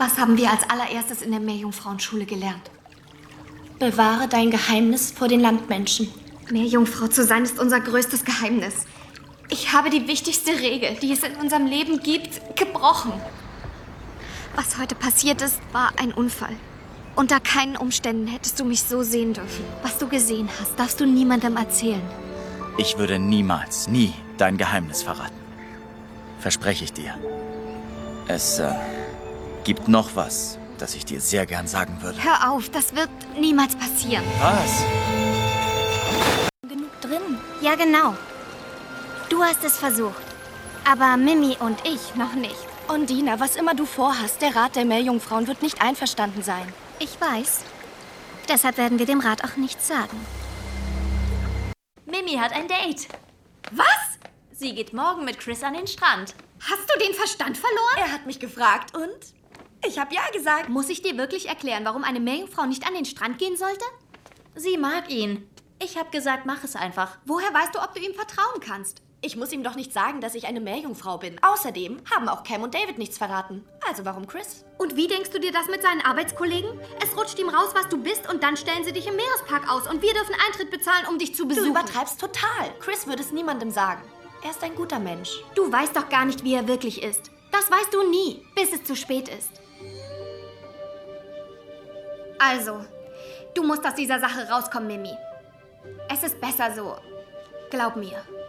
Was haben wir als allererstes in der Meerjungfrauenschule gelernt? Bewahre dein Geheimnis vor den Landmenschen. Meerjungfrau zu sein ist unser größtes Geheimnis. Ich habe die wichtigste Regel, die es in unserem Leben gibt, gebrochen. Was heute passiert ist, war ein Unfall. Unter keinen Umständen hättest du mich so sehen dürfen. Was du gesehen hast, darfst du niemandem erzählen. Ich würde niemals, nie dein Geheimnis verraten. Verspreche ich dir. Es gibt noch was, das ich dir sehr gern sagen würde. Hör auf, das wird niemals passieren. Was? Genug drin. Ja, genau. Du hast es versucht. Aber Mimi und ich noch nicht. Undina, was immer du vorhast, der Rat der Meerjungfrauen wird nicht einverstanden sein. Ich weiß. Deshalb werden wir dem Rat auch nichts sagen. Mimi hat ein Date. Was? Sie geht morgen mit Chris an den Strand. Hast du den Verstand verloren? Er hat mich gefragt und ich habe ja gesagt. Muss ich dir wirklich erklären, warum eine Meerjungfrau nicht an den Strand gehen sollte? Sie mag ihn. Ich habe gesagt, mach es einfach. Woher weißt du, ob du ihm vertrauen kannst? Ich muss ihm doch nicht sagen, dass ich eine Meerjungfrau bin. Außerdem haben auch Cam und David nichts verraten. Also warum Chris? Und wie denkst du dir das mit seinen Arbeitskollegen? Es rutscht ihm raus, was du bist, und dann stellen sie dich im Meerespark aus und wir dürfen Eintritt bezahlen, um dich zu besuchen. Du übertreibst total. Chris würde es niemandem sagen. Er ist ein guter Mensch. Du weißt doch gar nicht, wie er wirklich ist. Das weißt du nie, bis es zu spät ist. Also, du musst aus dieser Sache rauskommen, Mimi. Es ist besser so. Glaub mir.